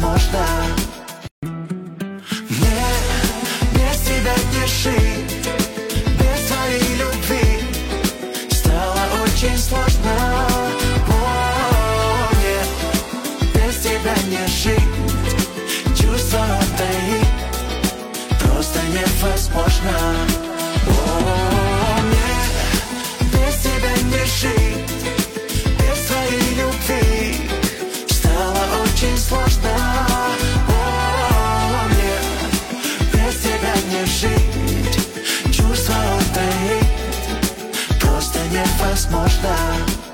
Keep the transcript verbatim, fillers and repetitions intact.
невозможно. Мне без тебя не жить, без твоей любви стало очень сложно. О, нет, без тебя не жить, чувства таить просто невозможно. О, мне без тебя не жить, без твоей любви стало очень сложно. О, нет, без тебя не жить, чувства таить просто невозможно.